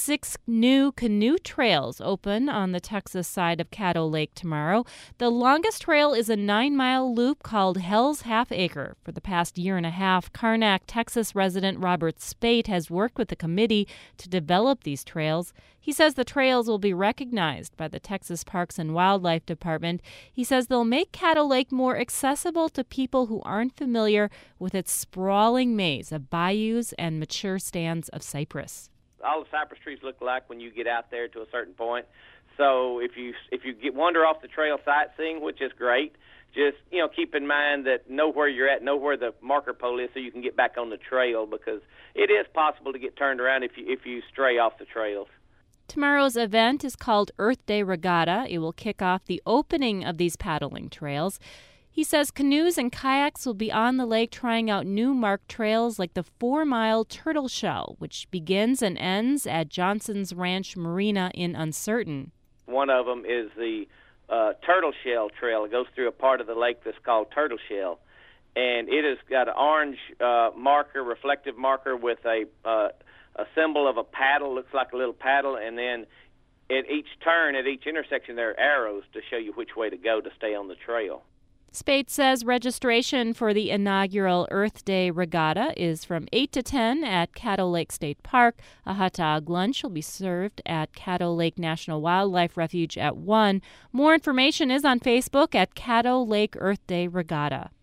6 new canoe trails open on the Texas side of Caddo Lake tomorrow. The longest trail is a 9-mile loop called Hell's Half Acre. For the past year and a half, Karnak, Texas resident Robert Spate has worked with the committee to develop these trails. He says the trails will be recognized by the Texas Parks and Wildlife Department. He says they'll make Caddo Lake more accessible to people who aren't familiar with its sprawling maze of bayous and mature stands of cypress. All the cypress trees look alike when you get out there to a certain point. So if you wander off the trail sightseeing, which is great, just keep in mind that know where you're at, know where the marker pole is, so you can get back on the trail, because it is possible to get turned around if you stray off the trails. Tomorrow's event is called Earth Day Regatta. It will kick off the opening of these paddling trails. He says canoes and kayaks will be on the lake trying out new marked trails like the 4-mile Turtle Shell, which begins and ends at Johnson's Ranch Marina in Uncertain. One of them is the Turtle Shell Trail. It goes through a part of the lake that's called Turtle Shell, and it has got an orange marker, reflective marker with a symbol of a paddle, looks like a little paddle, and then at each turn, at each intersection, there are arrows to show you which way to go to stay on the trail. Spate says registration for the inaugural Earth Day Regatta is from 8 to 10 at Caddo Lake State Park. A hot dog lunch will be served at Caddo Lake National Wildlife Refuge at 1. More information is on Facebook at Caddo Lake Earth Day Regatta.